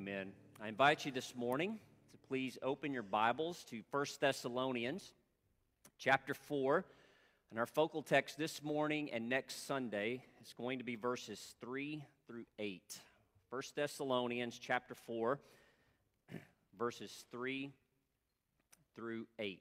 Amen. I invite you this morning to please open your Bibles to 1 Thessalonians chapter 4. And our focal text this morning and next Sunday is going to be verses 3 through 8. 1 Thessalonians chapter 4, verses 3 through 8.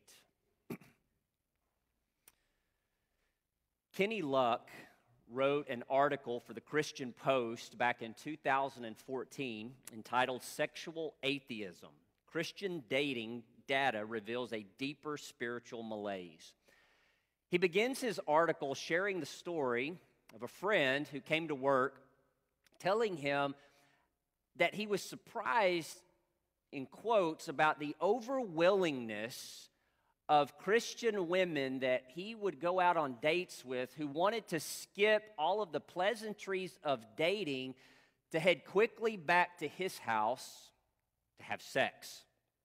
Kenny Luck wrote an article for the Christian Post back in 2014 entitled Sexual Atheism. Christian dating data reveals a deeper spiritual malaise. He begins his article sharing the story of a friend who came to work telling him that he was surprised, in quotes, about the overwillingness of Christian women that he would go out on dates with who wanted to skip all of the pleasantries of dating to head quickly back to his house to have sex.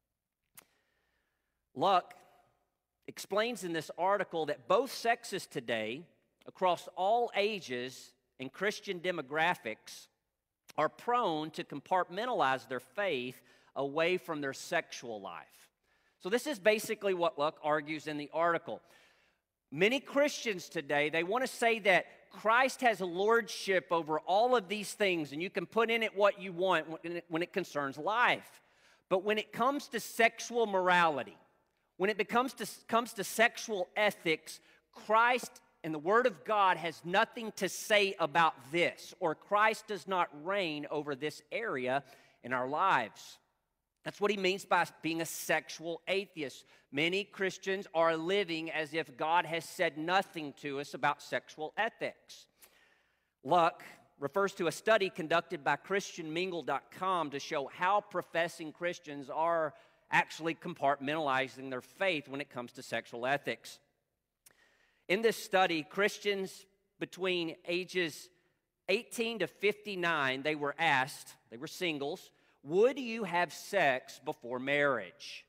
Luck explains in this article that both sexes today, across all ages and Christian demographics, are prone to compartmentalize their faith away from their sexual life. So this is basically what Luck argues in the article. Many Christians today, they want to say that Christ has a lordship over all of these things, and you can put in it what you want when it concerns life. But when it comes to sexual morality, when it comes to sexual ethics, Christ and the Word of God has nothing to say about this, or Christ does not reign over this area in our lives. That's what he means by being a sexual atheist. Many Christians are living as if God has said nothing to us about sexual ethics. Luck refers to a study conducted by ChristianMingle.com to show how professing Christians are actually compartmentalizing their faith when it comes to sexual ethics. In this study, Christians between ages 18 to 59, they were asked, they were singles, would you have sex before marriage?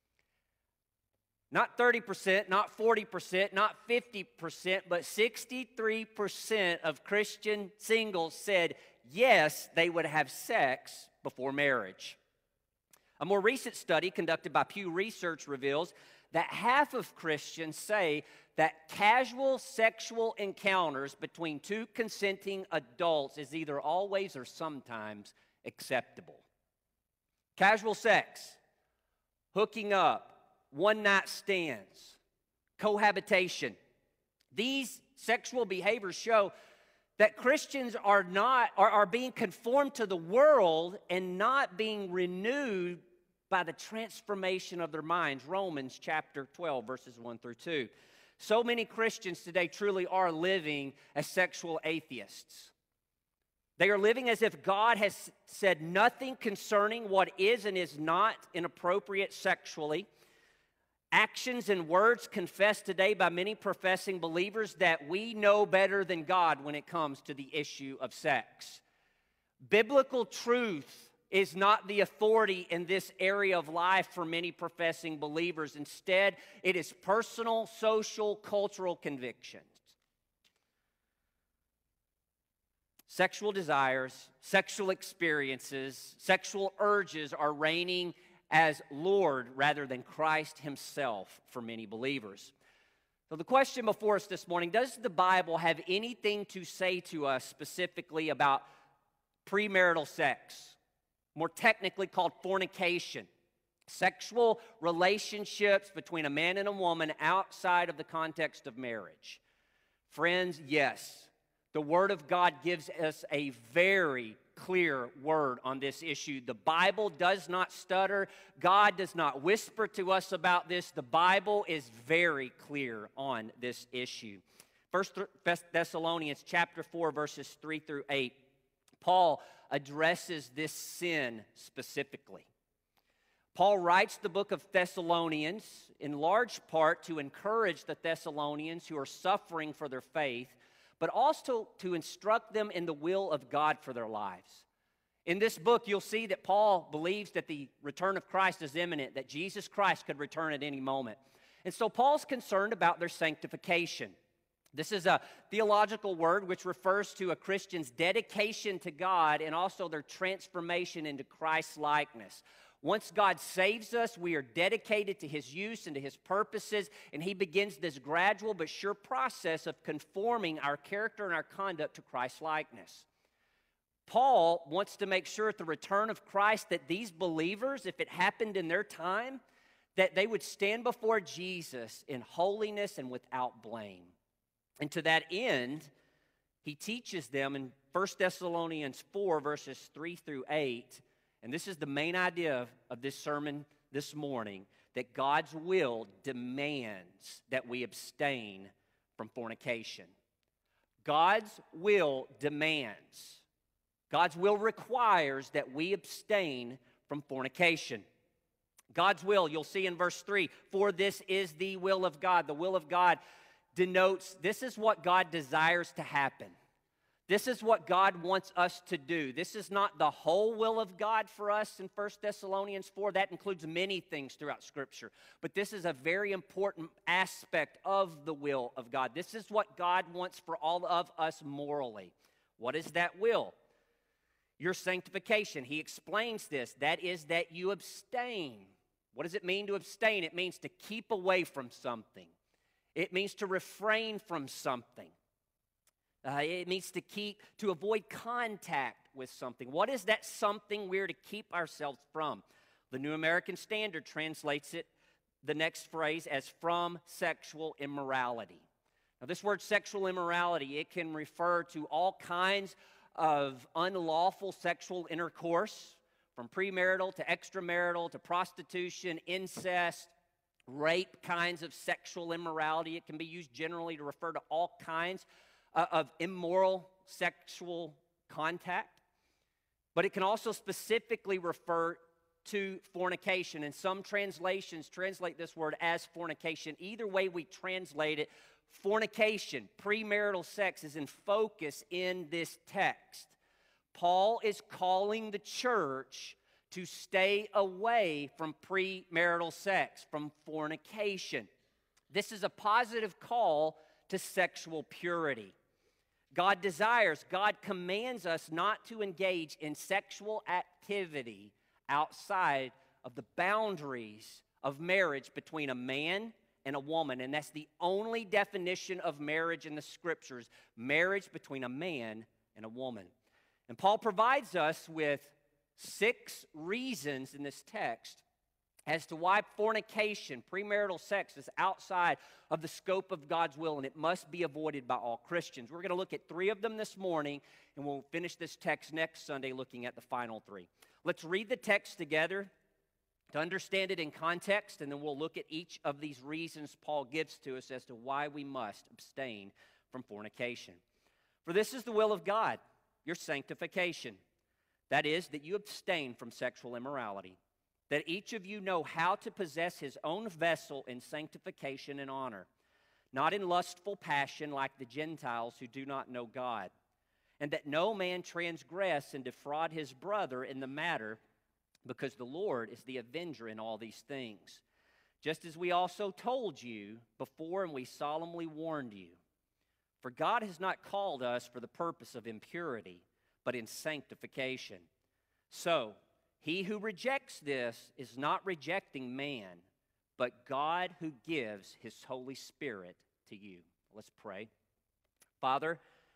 Not 30%, not 40%, not 50%, but 63% of Christian singles said yes, they would have sex before marriage. A more recent study conducted by Pew Research reveals that half of Christians say that casual sexual encounters between two consenting adults is either always or sometimes acceptable. Casual sex, hooking up, one-night stands, cohabitation. These sexual behaviors show that Christians are being conformed to the world and not being renewed by the transformation of their minds. Romans chapter 12, verses 1 through 2. So many Christians today truly are living as sexual atheists. They are living as if God has said nothing concerning what is and is not inappropriate sexually. Actions and words confessed today by many professing believers that we know better than God when it comes to the issue of sex. Biblical truth is not the authority in this area of life for many professing believers. Instead, it is personal, social, cultural convictions. Sexual desires, sexual experiences, sexual urges are reigning as Lord rather than Christ himself for many believers. So the question before us this morning, does the Bible have anything to say to us specifically about premarital sex, more technically called fornication, sexual relationships between a man and a woman outside of the context of marriage? Friends, yes. The Word of God gives us a very clear word on this issue. The Bible does not stutter. God does not whisper to us about this. The Bible is very clear on this issue. 1 Thessalonians chapter 4, verses 3 through 8, Paul addresses this sin specifically. Paul writes the book of Thessalonians in large part to encourage the Thessalonians who are suffering for their faith, but also to instruct them in the will of God for their lives. In this book, you'll see that Paul believes that the return of Christ is imminent, that Jesus Christ could return at any moment. And so Paul's concerned about their sanctification. This is a theological word which refers to a Christian's dedication to God and also their transformation into Christ's likeness. Once God saves us, we are dedicated to His use and to His purposes, and He begins this gradual but sure process of conforming our character and our conduct to Christ's likeness. Paul wants to make sure at the return of Christ that these believers, if it happened in their time, that they would stand before Jesus in holiness and without blame. And to that end, he teaches them in 1 Thessalonians 4, verses 3 through 8, and this is the main idea of this sermon this morning, that God's will demands that we abstain from fornication. God's will demands, God's will requires that we abstain from fornication. God's will, you'll see in verse 3, for this is the will of God. The will of God denotes this is what God desires to happen. This is what God wants us to do. This is not the whole will of God for us in 1 Thessalonians 4. That includes many things throughout Scripture. But this is a very important aspect of the will of God. This is what God wants for all of us morally. What is that will? Your sanctification. He explains this. That is that you abstain. What does it mean to abstain? It means to keep away from something. It means to refrain from something. It means to avoid contact with something. What is that something we're to keep ourselves from? The New American Standard translates it, the next phrase, as from sexual immorality. Now, this word sexual immorality, it can refer to all kinds of unlawful sexual intercourse, from premarital to extramarital to prostitution, incest, rape, kinds of sexual immorality. It can be used generally to refer to all kinds of immoral sexual contact. But it can also specifically refer to fornication. And some translations translate this word as fornication. Either way we translate it, fornication, premarital sex, is in focus in this text. Paul is calling the church to stay away from premarital sex, from fornication. This is a positive call to sexual purity. God desires, God commands us not to engage in sexual activity outside of the boundaries of marriage between a man and a woman. And that's the only definition of marriage in the Scriptures, marriage between a man and a woman. And Paul provides us with 6 reasons in this text as to why fornication, premarital sex, is outside of the scope of God's will, and it must be avoided by all Christians. We're going to look at 3 of them this morning, and we'll finish this text next Sunday looking at the final 3. Let's read the text together to understand it in context, and then we'll look at each of these reasons Paul gives to us as to why we must abstain from fornication. For this is the will of God, your sanctification. That is, that you abstain from sexual immorality, that each of you know how to possess his own vessel in sanctification and honor, not in lustful passion like the Gentiles who do not know God, and that no man transgress and defraud his brother in the matter, because the Lord is the avenger in all these things, just as we also told you before and we solemnly warned you. For God has not called us for the purpose of impurity, but in sanctification. So, he who rejects this is not rejecting man, but God who gives his Holy Spirit to you. Let's pray. Father,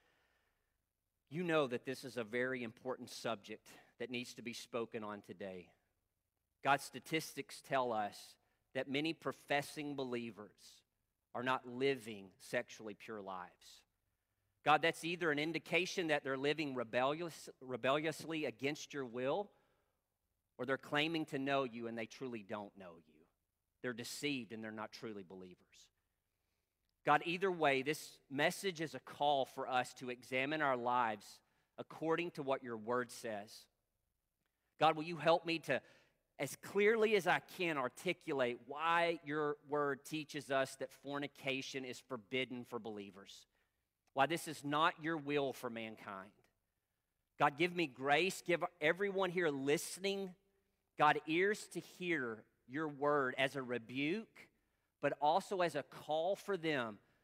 you know that this is a very important subject that needs to be spoken on today. God, statistics tell us that many professing believers are not living sexually pure lives. God, that's either an indication that they're living rebelliously against your will, or they're claiming to know you and they truly don't know you. They're deceived and they're not truly believers. God, either way, this message is a call for us to examine our lives according to what your word says. God, will you help me to, as clearly as I can, articulate why your word teaches us that fornication is forbidden for believers, why this is not your will for mankind. God, give me grace, give everyone here listening, God, ears to hear your word as a rebuke, but also as a call for them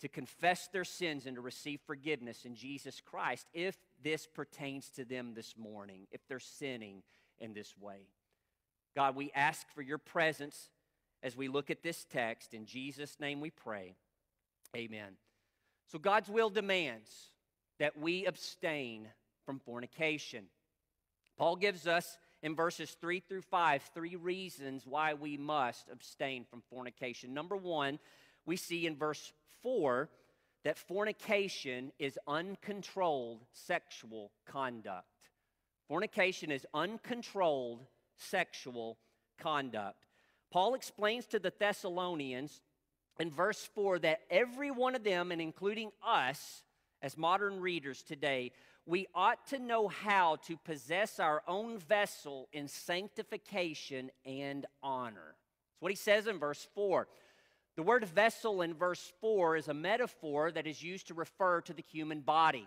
to confess their sins and to receive forgiveness in Jesus Christ if this pertains to them this morning, if they're sinning in this way. God, we ask for your presence as we look at this text. In Jesus' name we pray. Amen. So God's will demands that we abstain from fornication. Paul gives us in verses 3 through 5 3 reasons why we must abstain from fornication. Number one, we see in verse 4 that fornication is uncontrolled sexual conduct. Fornication is uncontrolled sexual conduct. Paul explains to the Thessalonians in verse 4 that every one of them, and including us as modern readers today, we ought to know how to possess our own vessel in sanctification and honor. That's what he says in verse 4. The word vessel in verse 4 is a metaphor that is used to refer to the human body,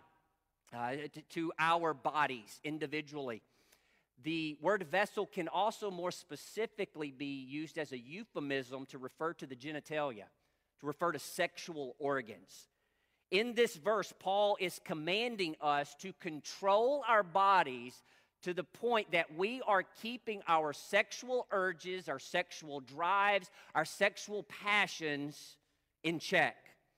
to our bodies individually. The word vessel can also more specifically be used as a euphemism to refer to the genitalia, to refer to sexual organs. In this verse, Paul is commanding us to control our bodies to the point that we are keeping our sexual urges, our sexual drives, our sexual passions in check.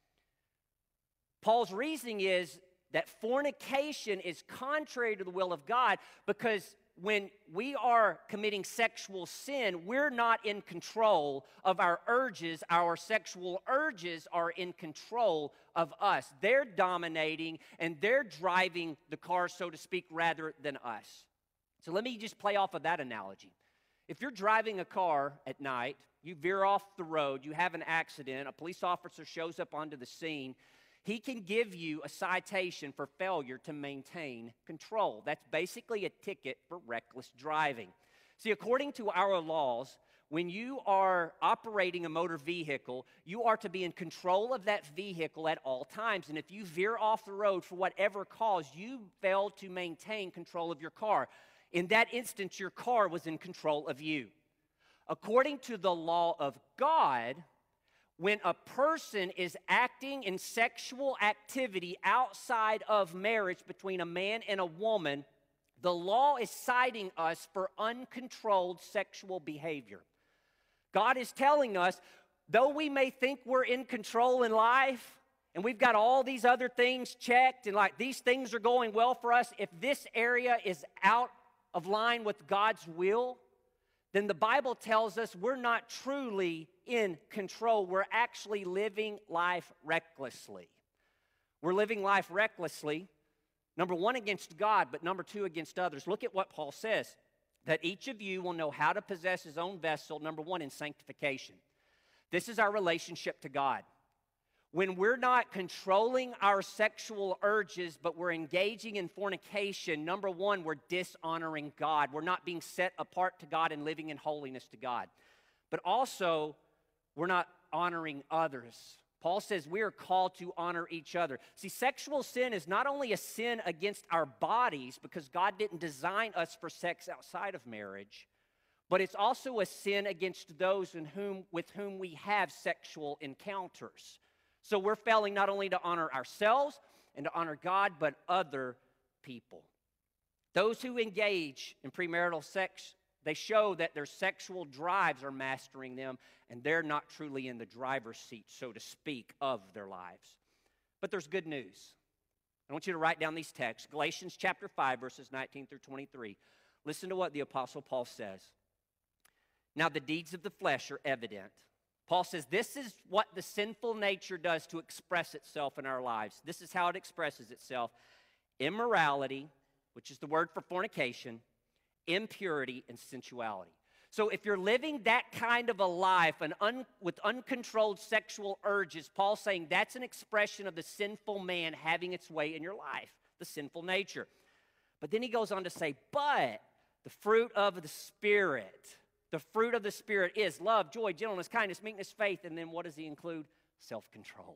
Paul's reasoning is that fornication is contrary to the will of God because when we are committing sexual sin, we're not in control of our urges. Our sexual urges are in control of us. They're dominating and they're driving the car, so to speak, rather than us. So let me just play off of that analogy. If you're driving a car at night, you veer off the road, you have an accident, a police officer shows up onto the scene, he can give you a citation for failure to maintain control. That's basically a ticket for reckless driving. See, according to our laws, when you are operating a motor vehicle, you are to be in control of that vehicle at all times. And if you veer off the road for whatever cause, you failed to maintain control of your car. In that instance, your car was in control of you. According to the law of God, when a person is acting in sexual activity outside of marriage between a man and a woman, the law is citing us for uncontrolled sexual behavior. God is telling us, though we may think we're in control in life, and we've got all these other things checked, and like these things are going well for us, if this area is out of line with God's will, then the Bible tells us we're not truly in control. We're actually living life recklessly. We're living life recklessly, number one, against God, but number two, against others. Look at what Paul says, that each of you will know how to possess his own vessel, number one, in sanctification. This is our relationship to God. When we're not controlling our sexual urges, but we're engaging in fornication, number one, we're dishonoring God. We're not being set apart to God and living in holiness to God. But also, we're not honoring others. Paul says we are called to honor each other. See, sexual sin is not only a sin against our bodies, because God didn't design us for sex outside of marriage, but it's also a sin against those with whom we have sexual encounters. So we're failing not only to honor ourselves and to honor God, but other people. Those who engage in premarital sex, they show that their sexual drives are mastering them, and they're not truly in the driver's seat, so to speak, of their lives. But there's good news. I want you to write down these texts. Galatians chapter 5, verses 19 through 23. Listen to what the Apostle Paul says. Now the deeds of the flesh are evident. Paul says this is what the sinful nature does to express itself in our lives. This is how it expresses itself. Immorality, which is the word for fornication, impurity, and sensuality. So if you're living that kind of a life with uncontrolled sexual urges, Paul's saying that's an expression of the sinful man having its way in your life, the sinful nature. But then he goes on to say, but the fruit of the Spirit. The fruit of the Spirit is love, joy, gentleness, kindness, meekness, faith, and then what does he include? Self-control.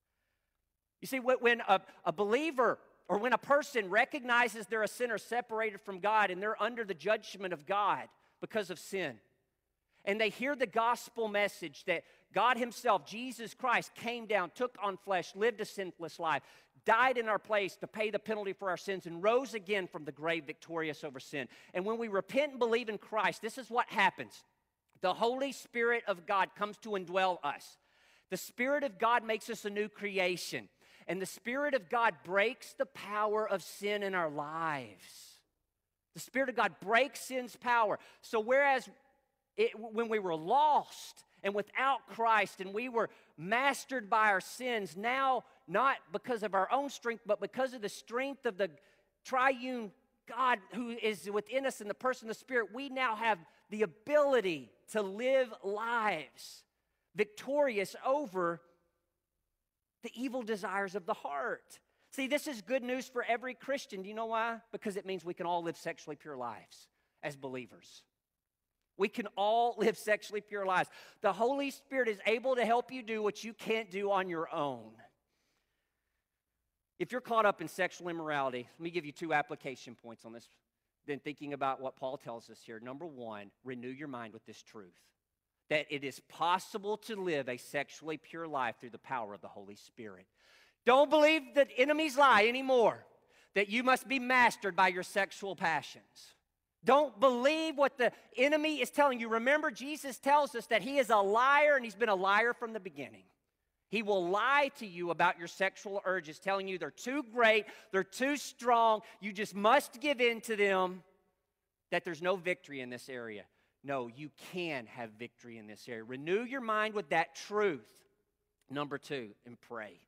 You see, when a believer or when a person recognizes they're a sinner separated from God and they're under the judgment of God because of sin, and they hear the gospel message that God himself, Jesus Christ, came down, took on flesh, lived a sinless life, died in our place to pay the penalty for our sins, and rose again from the grave victorious over sin. And when we repent and believe in Christ, this is what happens. The Holy Spirit of God comes to indwell us. The Spirit of God makes us a new creation. And the Spirit of God breaks the power of sin in our lives. The Spirit of God breaks sin's power. So whereas when we were lost and without Christ and we were mastered by our sins, now not because of our own strength, but because of the strength of the triune God who is within us in the person of the Spirit, we now have the ability to live lives victorious over the evil desires of the heart. See, this is good news for every Christian. Do you know why? Because it means we can all live sexually pure lives as believers. We can all live sexually pure lives. The Holy Spirit is able to help you do what you can't do on your own. If you're caught up in sexual immorality, let me give you 2 application points on this. Then thinking about what Paul tells us here. Number 1, renew your mind with this truth. That it is possible to live a sexually pure life through the power of the Holy Spirit. Don't believe that enemies lie anymore, that you must be mastered by your sexual passions. Don't believe what the enemy is telling you. Remember, Jesus tells us that he is a liar, and he's been a liar from the beginning. He will lie to you about your sexual urges, telling you they're too great, they're too strong, you just must give in to them, that there's no victory in this area. No, you can have victory in this area. Renew your mind with that truth. Number 2, and pray.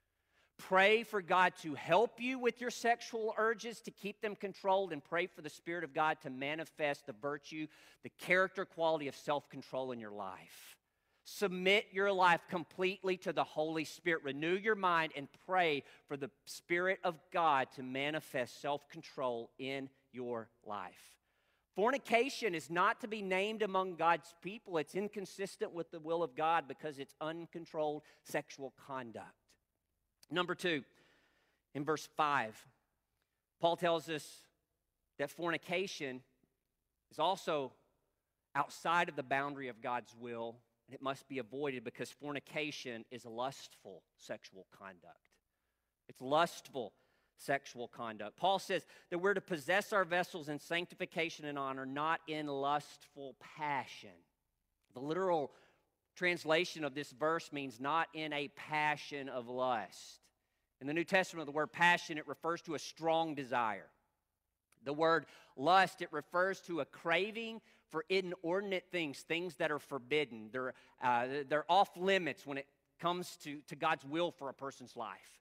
Pray for God to help you with your sexual urges, to keep them controlled, and pray for the Spirit of God to manifest the virtue, the character quality of self-control in your life. Submit your life completely to the Holy Spirit. Renew your mind and pray for the Spirit of God to manifest self-control in your life. Fornication is not to be named among God's people. It's inconsistent with the will of God because it's uncontrolled sexual conduct. Number 2, in verse 5, Paul tells us that fornication is also outside of the boundary of God's will, and it must be avoided because fornication is lustful sexual conduct. It's lustful sexual conduct. Paul says that we're to possess our vessels in sanctification and honor, not in lustful passion. The literal translation of this verse means not in a passion of lust. In the New Testament, the word passion, it refers to a strong desire. The word lust, it refers to a craving for inordinate things, things that are forbidden. They're off limits when it comes to God's will for a person's life.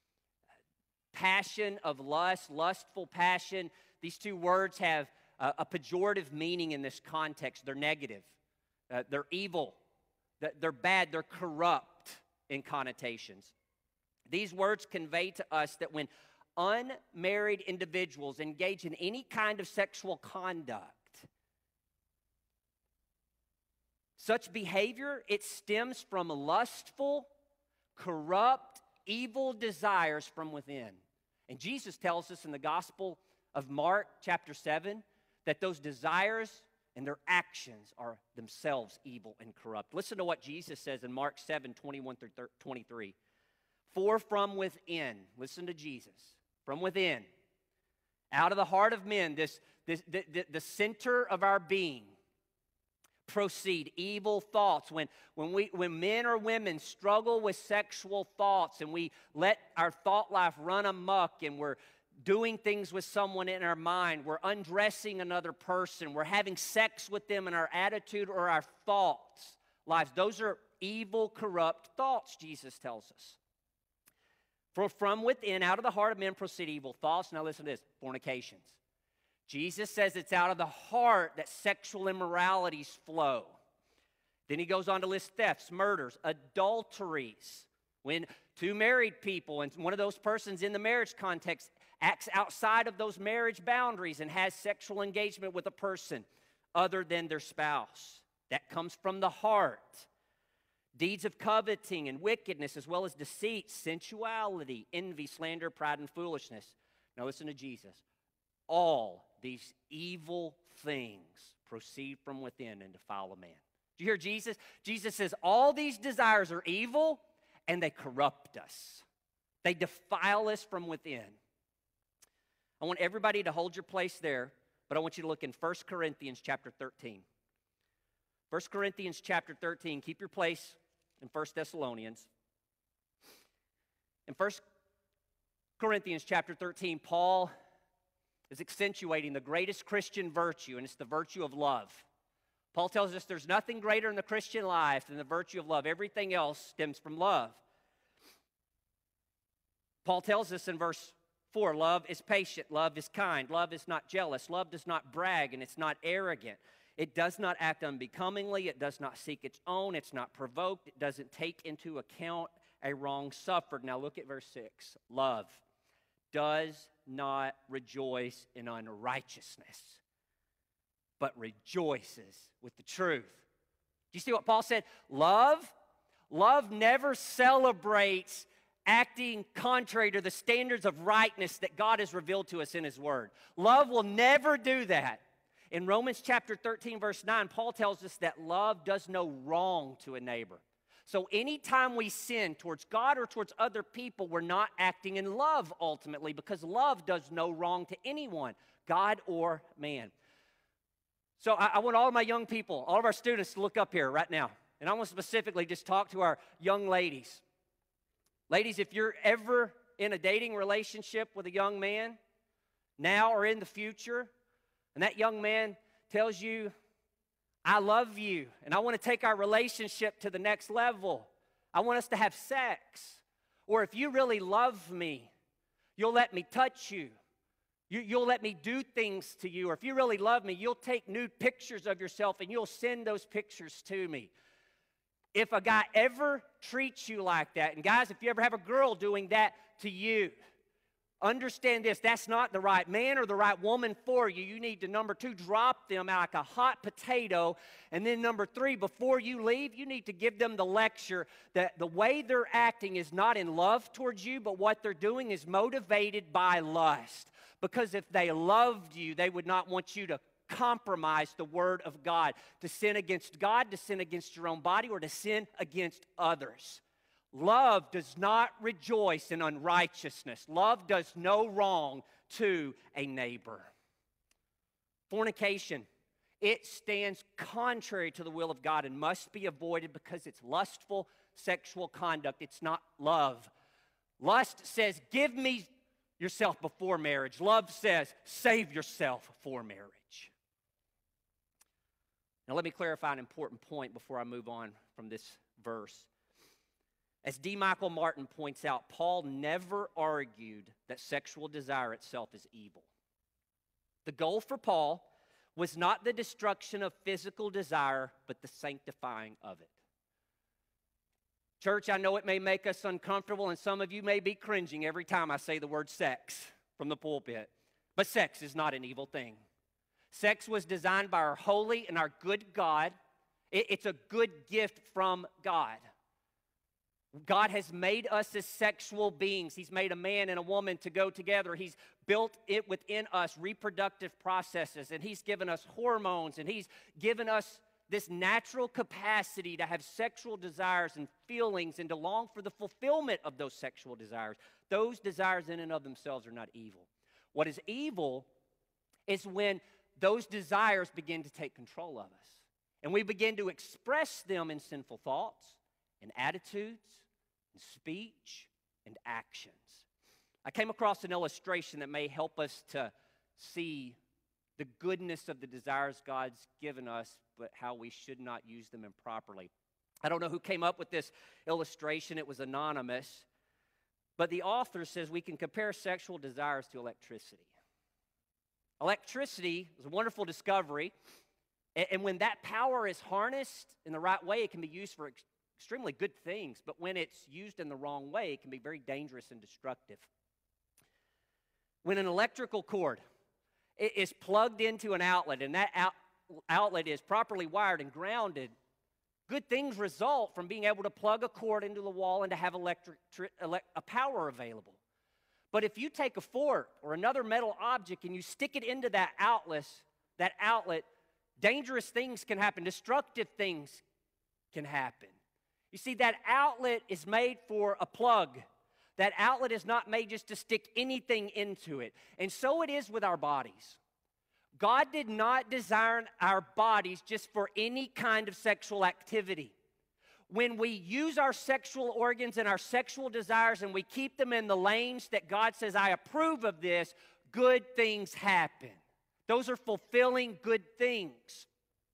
Passion of lust, lustful passion, these 2 words have a pejorative meaning in this context. They're negative. They're evil. They're bad. They're corrupt in connotations. These words convey to us that when unmarried individuals engage in any kind of sexual conduct, such behavior, it stems from lustful, corrupt, evil desires from within. And Jesus tells us in the Gospel of Mark, chapter 7, that those desires and their actions are themselves evil and corrupt. Listen to what Jesus says in Mark 7, 21 through 23. For from within, listen to Jesus, from within, out of the heart of men, the center of our being, proceed evil thoughts. When men or women struggle with sexual thoughts and we let our thought life run amok and we're doing things with someone in our mind, we're undressing another person, we're having sex with them in our attitude or our thoughts lives, those are evil, corrupt thoughts, Jesus tells us. For from within, out of the heart of men proceed evil thoughts. Now listen to this, fornications. Jesus says it's out of the heart that sexual immoralities flow. Then he goes on to list thefts, murders, adulteries. When 2 married people and one of those persons in the marriage context acts outside of those marriage boundaries and has sexual engagement with a person other than their spouse. That comes from the heart. Deeds of coveting and wickedness, as well as deceit, sensuality, envy, slander, pride, and foolishness. Now listen to Jesus. All these evil things proceed from within and defile a man. Do you hear Jesus? Jesus says all these desires are evil and they corrupt us. They defile us from within. I want everybody to hold your place there, but I want you to look in 1 Corinthians chapter 13. 1 Corinthians chapter 13, keep your place in 1 Thessalonians. In 1 Corinthians chapter 13, Paul is accentuating the greatest Christian virtue, and it's the virtue of love. Paul tells us there's nothing greater in the Christian life than the virtue of love. Everything else stems from love. Paul tells us in verse 4, love is patient, love is kind, love is not jealous, love does not brag, and it's not arrogant. It does not act unbecomingly, it does not seek its own, it's not provoked, it doesn't take into account a wrong suffered. Now look at verse 6. Love does not rejoice in unrighteousness, but rejoices with the truth. Do you see what Paul said? Love never celebrates acting contrary to the standards of rightness that God has revealed to us in His Word. Love will never do that. In Romans chapter 13, verse 9, Paul tells us that love does no wrong to a neighbor. So anytime we sin towards God or towards other people, we're not acting in love ultimately, because love does no wrong to anyone, God or man. So I want all of my young people, all of our students to look up here right now. And I want to specifically just talk to our young ladies. Ladies, if you're ever in a dating relationship with a young man, now or in the future, and that young man tells you, I love you, and I want to take our relationship to the next level. I want us to have sex. Or if you really love me, you'll let me touch you. You'll let me do things to you. Or if you really love me, you'll take nude pictures of yourself and you'll send those pictures to me. If a guy ever treats you like that, and guys, if you ever have a girl doing that to you, understand this, that's not the right man or the right woman for you. You need to, number 2, drop them like a hot potato. And then number 3, before you leave, you need to give them the lecture that the way they're acting is not in love towards you, but what they're doing is motivated by lust. Because if they loved you, they would not want you to compromise the Word of God, to sin against God, to sin against your own body, or to sin against others. Love does not rejoice in unrighteousness. Love does no wrong to a neighbor. Fornication, it stands contrary to the will of God and must be avoided because it's lustful sexual conduct. It's not love. Lust says, give me yourself before marriage. Love says, save yourself for marriage. Now let me clarify an important point before I move on from this verse. As D. Michael Martin points out, Paul never argued that sexual desire itself is evil. The goal for Paul was not the destruction of physical desire, but the sanctifying of it. Church, I know it may make us uncomfortable, and some of you may be cringing every time I say the word sex from the pulpit. But sex is not an evil thing. Sex was designed by our holy and our good God. It's a good gift from God. God has made us as sexual beings. He's made a man and a woman to go together. He's built it within us, reproductive processes, and He's given us hormones, and He's given us this natural capacity to have sexual desires and feelings and to long for the fulfillment of those sexual desires. Those desires in and of themselves are not evil. What is evil is when those desires begin to take control of us, and we begin to express them in sinful thoughts and attitudes, and speech, and actions. I came across an illustration that may help us to see the goodness of the desires God's given us, but how we should not use them improperly. I don't know who came up with this illustration. It was anonymous. But the author says we can compare sexual desires to electricity. Electricity is a wonderful discovery, and when that power is harnessed in the right way, it can be used for extremely good things, but when it's used in the wrong way, it can be very dangerous and destructive. When an electrical cord is plugged into an outlet, and that outlet is properly wired and grounded, good things result from being able to plug a cord into the wall and to have a power available. But if you take a fork or another metal object and you stick it into that outlet, Dangerous things can happen. Destructive things can happen. You see, that outlet is made for a plug. That outlet is not made just to stick anything into it. And so it is with our bodies. God did not design our bodies just for any kind of sexual activity. When we use our sexual organs and our sexual desires and we keep them in the lanes that God says, I approve of this, good things happen. Those are fulfilling good things.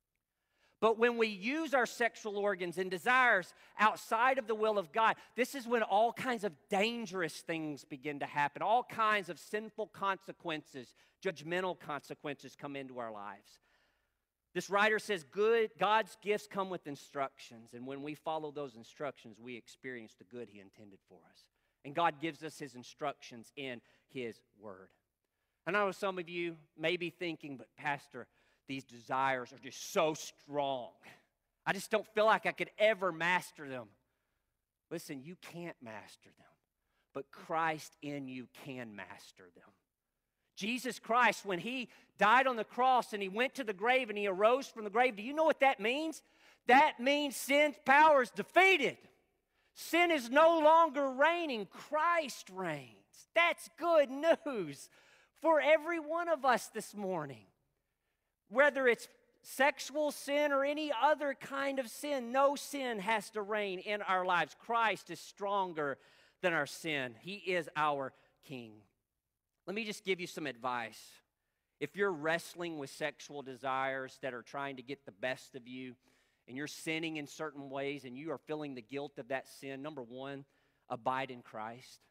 But when we use our sexual organs and desires outside of the will of God, this is when all kinds of dangerous things begin to happen. All kinds of sinful consequences, judgmental consequences come into our lives. This writer says, God's gifts come with instructions. And when we follow those instructions, we experience the good He intended for us. And God gives us His instructions in His Word. I know some of you may be thinking, but Pastor, these desires are just so strong. I just don't feel like I could ever master them. Listen, you can't master them, but Christ in you can master them. Jesus Christ, when He died on the cross and He went to the grave and He arose from the grave, do you know what that means? That means sin's power is defeated. Sin is no longer reigning. Christ reigns. That's good news for every one of us this morning. Whether it's sexual sin or any other kind of sin, no sin has to reign in our lives. Christ is stronger than our sin. He is our King. Let me just give you some advice. If you're wrestling with sexual desires that are trying to get the best of you, and you're sinning in certain ways, and you are feeling the guilt of that sin, number one, abide in Christ.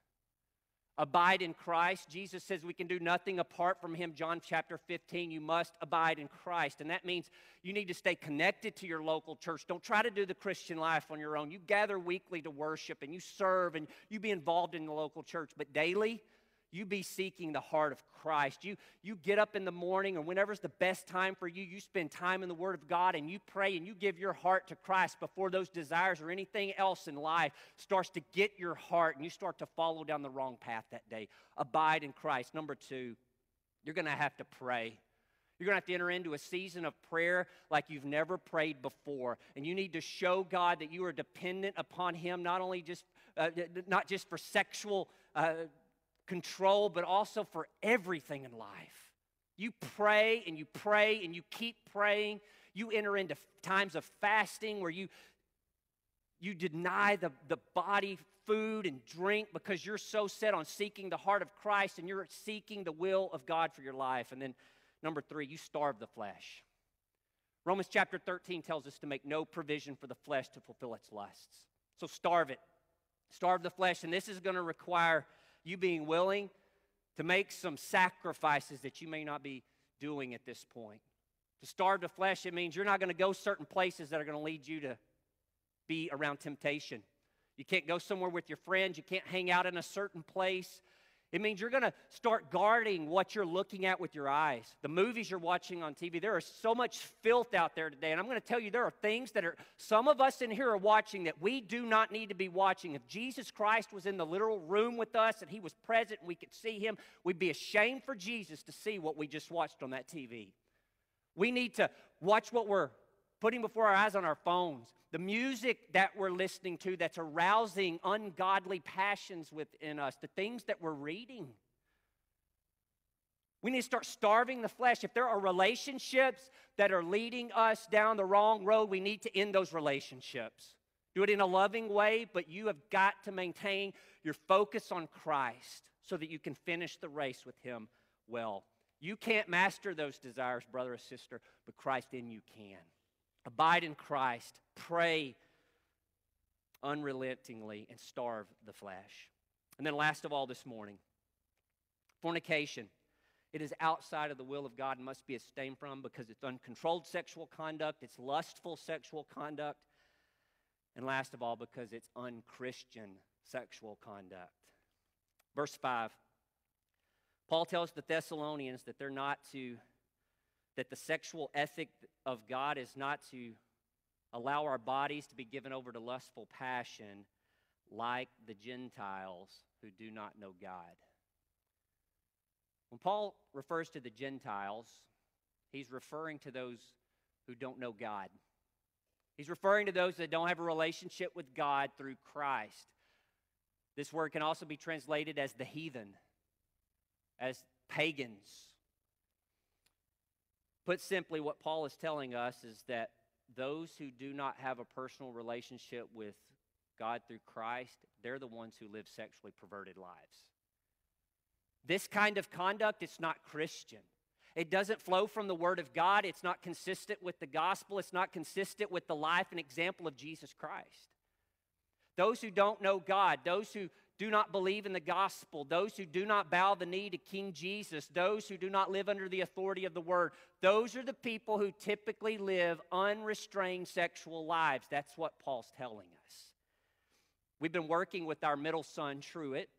Abide in Christ. Jesus says we can do nothing apart from Him. John chapter 15, you must abide in Christ. And that means you need to stay connected to your local church. Don't try to do the Christian life on your own. You gather weekly to worship and you serve and you be involved in the local church. But daily, you be seeking the heart of Christ. You get up in the morning or whenever's the best time for you, you spend time in the Word of God and you pray and you give your heart to Christ before those desires or anything else in life starts to get your heart and you start to follow down the wrong path that day. Abide in Christ. Number two, you're going to have to pray. You're going to have to enter into a season of prayer like you've never prayed before. And you need to show God that you are dependent upon Him, not just for sexual control, but also for everything in life. You pray and you pray and you keep praying. You enter into times of fasting where you deny the body food and drink because you're so set on seeking the heart of Christ and you're seeking the will of God for your life. And then number three, you starve the flesh. Romans chapter 13 tells us to make no provision for the flesh to fulfill its lusts. So starve it. Starve the flesh. And this is going to require you being willing to make some sacrifices that you may not be doing at this point. To starve the flesh, it means you're not going to go certain places that are going to lead you to be around temptation. You can't go somewhere with your friends. You can't hang out in a certain place. It means you're going to start guarding what you're looking at with your eyes. The movies you're watching on TV, there is so much filth out there today. And I'm going to tell you, there are things that some of us in here are watching that we do not need to be watching. If Jesus Christ was in the literal room with us and He was present and we could see Him, we'd be ashamed for Jesus to see what we just watched on that TV. We need to watch what we're putting before our eyes on our phones. The music that we're listening to that's arousing ungodly passions within us. The things that we're reading. We need to start starving the flesh. If there are relationships that are leading us down the wrong road, we need to end those relationships. Do it in a loving way, but you have got to maintain your focus on Christ so that you can finish the race with Him well. You can't master those desires, brother or sister, but Christ in you can. Abide in Christ, pray unrelentingly, and starve the flesh. And then last of all this morning, fornication. It is outside of the will of God and must be abstained from because it's uncontrolled sexual conduct, it's lustful sexual conduct, and last of all, because it's unchristian sexual conduct. Verse 5, Paul tells the Thessalonians that that the sexual ethic of God is not to allow our bodies to be given over to lustful passion like the Gentiles who do not know God. When Paul refers to the Gentiles, he's referring to those who don't know God. He's referring to those that don't have a relationship with God through Christ. This word can also be translated as the heathen, as pagans. Put simply, what Paul is telling us is that those who do not have a personal relationship with God through Christ, they're the ones who live sexually perverted lives. This kind of conduct, it's not Christian. It doesn't flow from the Word of God. It's not consistent with the gospel. It's not consistent with the life and example of Jesus Christ. Those who don't know God, those who do not believe in the gospel, those who do not bow the knee to King Jesus, those who do not live under the authority of the Word, those are the people who typically live unrestrained sexual lives. That's what Paul's telling us. We've been working with our middle son, Truett,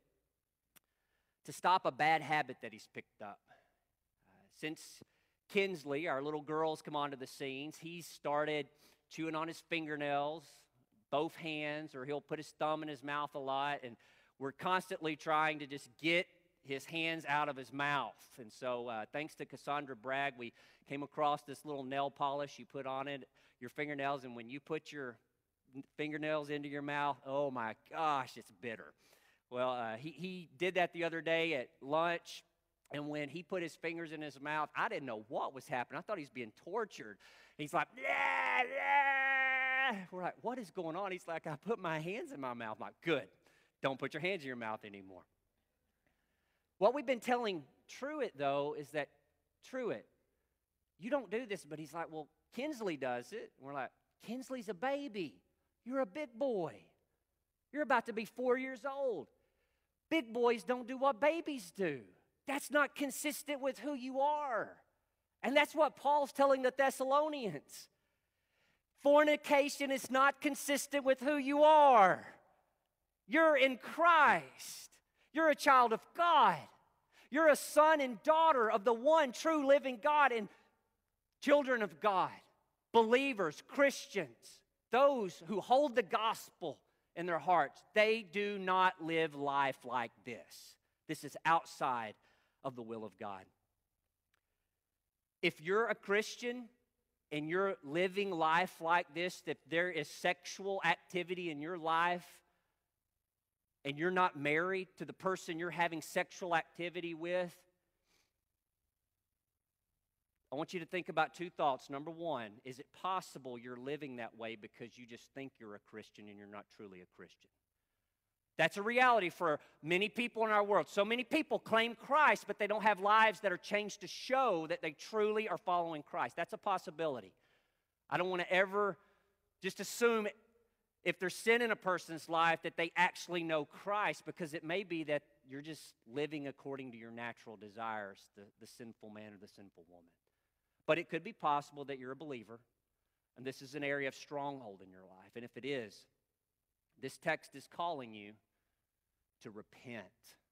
to stop a bad habit that he's picked up. Since Kinsley, our little girl's come onto the scenes, he's started chewing on his fingernails, both hands, or he'll put his thumb in his mouth a lot, and we're constantly trying to just get his hands out of his mouth. And so thanks to Cassandra Bragg, we came across this little nail polish you put on it, your fingernails, and when you put your fingernails into your mouth, oh my gosh, it's bitter. Well, he did that the other day at lunch, and when he put his fingers in his mouth, I didn't know what was happening. I thought he was being tortured. He's like, yeah, yeah. We're like, what is going on? He's like, I put my hands in my mouth. I'm like, good. Don't put your hands in your mouth anymore. What we've been telling Truett, though, is that, Truett, you don't do this. But he's like, well, Kinsley does it. And we're like, Kinsley's a baby. You're a big boy. You're about to be 4 years old. Big boys don't do what babies do. That's not consistent with who you are. And that's what Paul's telling the Thessalonians. Fornication is not consistent with who you are. You're in Christ. You're a child of God. You're a son and daughter of the one true living God and children of God, believers, Christians, those who hold the gospel in their hearts. They do not live life like this. This is outside of the will of God. If you're a Christian and you're living life like this, if there is sexual activity in your life and you're not married to the person you're having sexual activity with, I want you to think about two thoughts. Number one, is it possible you're living that way because you just think you're a Christian and you're not truly a Christian? That's a reality for many people in our world. So many people claim Christ, but they don't have lives that are changed to show that they truly are following Christ. That's a possibility. I don't want to ever just assume if there's sin in a person's life that they actually know Christ, because it may be that you're just living according to your natural desires, the sinful man or the sinful woman. But it could be possible that you're a believer, and this is an area of stronghold in your life. And if it is, this text is calling you to repent.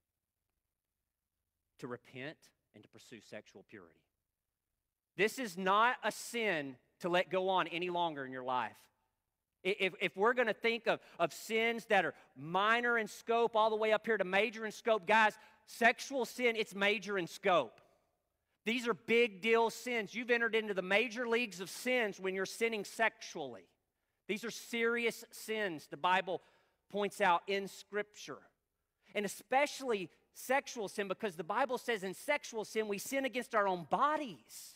To repent and to pursue sexual purity. This is not a sin to let go on any longer in your life. If we're going to think of sins that are minor in scope all the way up here to major in scope, guys, sexual sin, it's major in scope. These are big deal sins. You've entered into the major leagues of sins when you're sinning sexually. These are serious sins the Bible points out in Scripture. And especially sexual sin, because the Bible says in sexual sin we sin against our own bodies.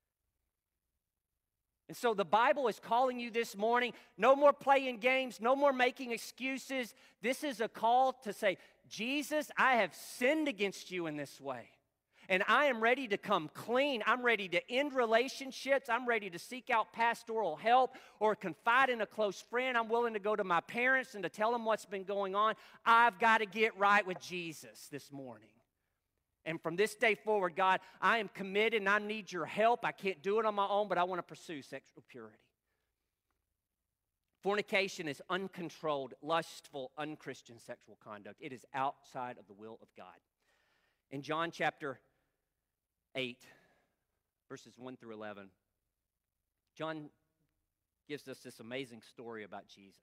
And so the Bible is calling you this morning, no more playing games, no more making excuses. This is a call to say, Jesus, I have sinned against you in this way. And I am ready to come clean. I'm ready to end relationships. I'm ready to seek out pastoral help or confide in a close friend. I'm willing to go to my parents and to tell them what's been going on. I've got to get right with Jesus this morning. And from this day forward, God, I am committed and I need your help. I can't do it on my own, but I want to pursue sexual purity. Fornication is uncontrolled, lustful, unchristian sexual conduct. It is outside of the will of God. In John chapter 8, verses 1 through 11, John gives us this amazing story about Jesus.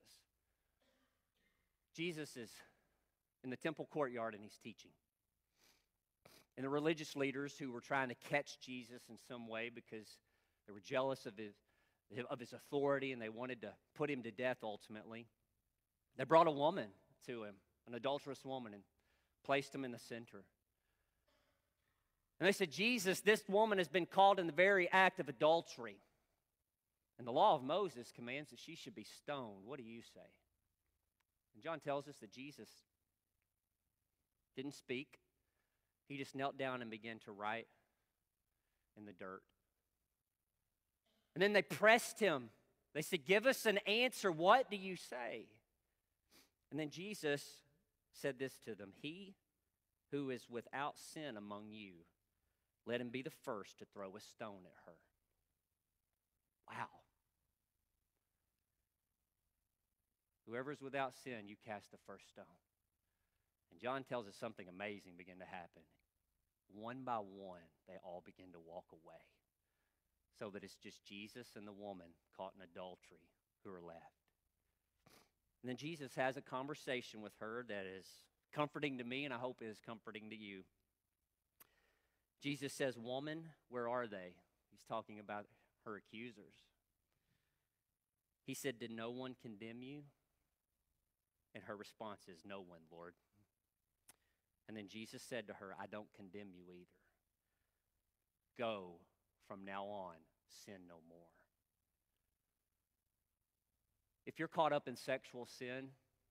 Jesus is in the temple courtyard and he's teaching. And the religious leaders who were trying to catch Jesus in some way because they were jealous of of his authority, and they wanted to put him to death ultimately. They brought a woman to him, an adulterous woman, and placed him in the center. And they said, Jesus, this woman has been caught in the very act of adultery. And the law of Moses commands that she should be stoned. What do you say? And John tells us that Jesus didn't speak. He just knelt down and began to write in the dirt. And then they pressed him. They said, give us an answer. What do you say? And then Jesus said this to them, he who is without sin among you, let him be the first to throw a stone at her. Wow. Whoever is without sin, you cast the first stone. And John tells us something amazing began to happen. One by one, they all begin to walk away. So that it's just Jesus and the woman caught in adultery who are left. And then Jesus has a conversation with her that is comforting to me, and I hope it is comforting to you. Jesus says, woman, where are they? He's talking about her accusers. He said, did no one condemn you? And her response is, no one, Lord. And then Jesus said to her, I don't condemn you either. Go from now on, sin no more. If you're caught up in sexual sin,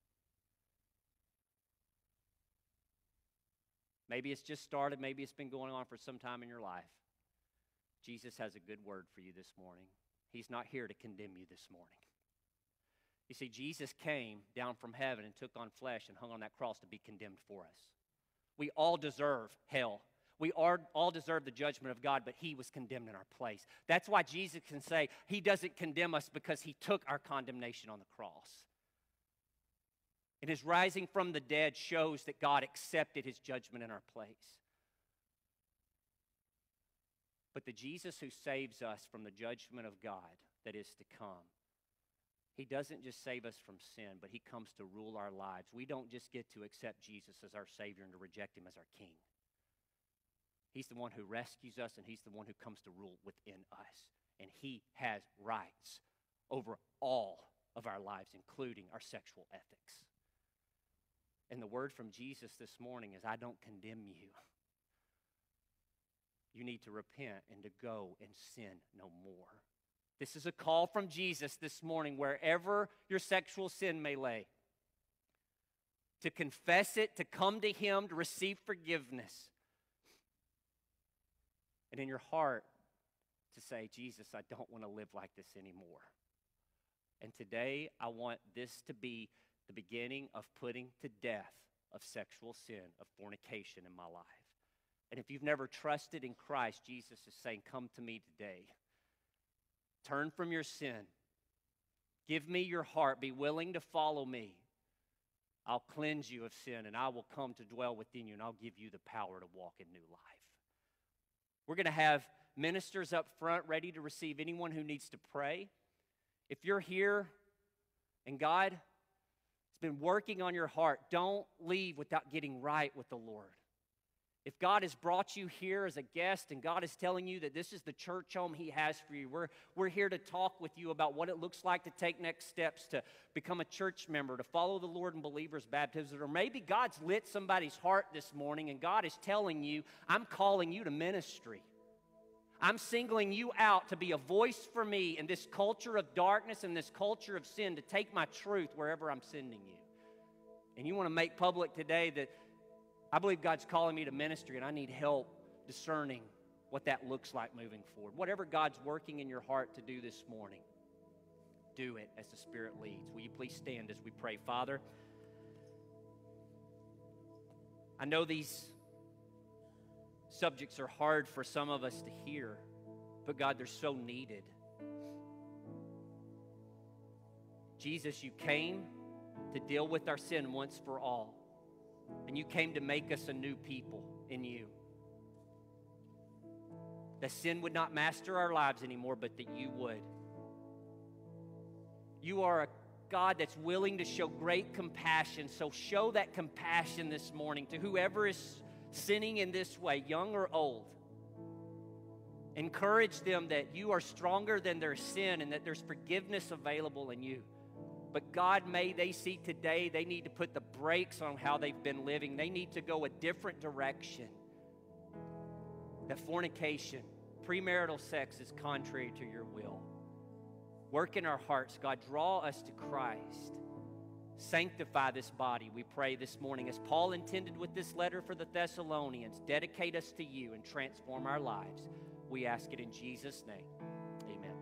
maybe it's just started, maybe it's been going on for some time in your life, Jesus has a good word for you this morning. He's not here to condemn you this morning. You see, Jesus came down from heaven and took on flesh and hung on that cross to be condemned for us. We all deserve hell. We all deserve the judgment of God, but he was condemned in our place. That's why Jesus can say he doesn't condemn us because he took our condemnation on the cross. And his rising from the dead shows that God accepted his judgment in our place. But the Jesus who saves us from the judgment of God that is to come, he doesn't just save us from sin, but he comes to rule our lives. We don't just get to accept Jesus as our Savior and to reject him as our King. He's the one who rescues us, and he's the one who comes to rule within us. And he has rights over all of our lives, including our sexual ethics. And the word from Jesus this morning is, I don't condemn you. You need to repent and to go and sin no more. This is a call from Jesus this morning, wherever your sexual sin may lay, to confess it, to come to him, to receive forgiveness. And in your heart, to say, Jesus, I don't want to live like this anymore. And today, I want this to be the beginning of putting to death of sexual sin, of fornication in my life. And if you've never trusted in Christ, Jesus is saying, come to me today. Turn from your sin. Give me your heart. Be willing to follow me. I'll cleanse you of sin, and I will come to dwell within you, and I'll give you the power to walk in new life. We're going to have ministers up front ready to receive anyone who needs to pray. If you're here and God has been working on your heart, don't leave without getting right with the Lord. If God has brought you here as a guest and God is telling you that this is the church home he has for you, we're here to talk with you about what it looks like to take next steps, to become a church member, to follow the Lord in believers' baptism. Or maybe God's lit somebody's heart this morning and God is telling you, I'm calling you to ministry. I'm singling you out to be a voice for me in this culture of darkness and this culture of sin, to take my truth wherever I'm sending you. And you want to make public today that I believe God's calling me to ministry, and I need help discerning what that looks like moving forward. Whatever God's working in your heart to do this morning, do it as the Spirit leads. Will you please stand as we pray? Father, I know these subjects are hard for some of us to hear, but God, they're so needed. Jesus, you came to deal with our sin once for all. And you came to make us a new people in you. That sin would not master our lives anymore, but that you would. You are a God that's willing to show great compassion. So show that compassion this morning to whoever is sinning in this way, young or old. Encourage them that you are stronger than their sin and that there's forgiveness available in you. But God, may they see today they need to put the brakes on how they've been living. They need to go a different direction. That fornication, premarital sex is contrary to your will. Work in our hearts, God. Draw us to Christ. Sanctify this body, we pray this morning. As Paul intended with this letter for the Thessalonians, dedicate us to you and transform our lives. We ask it in Jesus' name. Amen.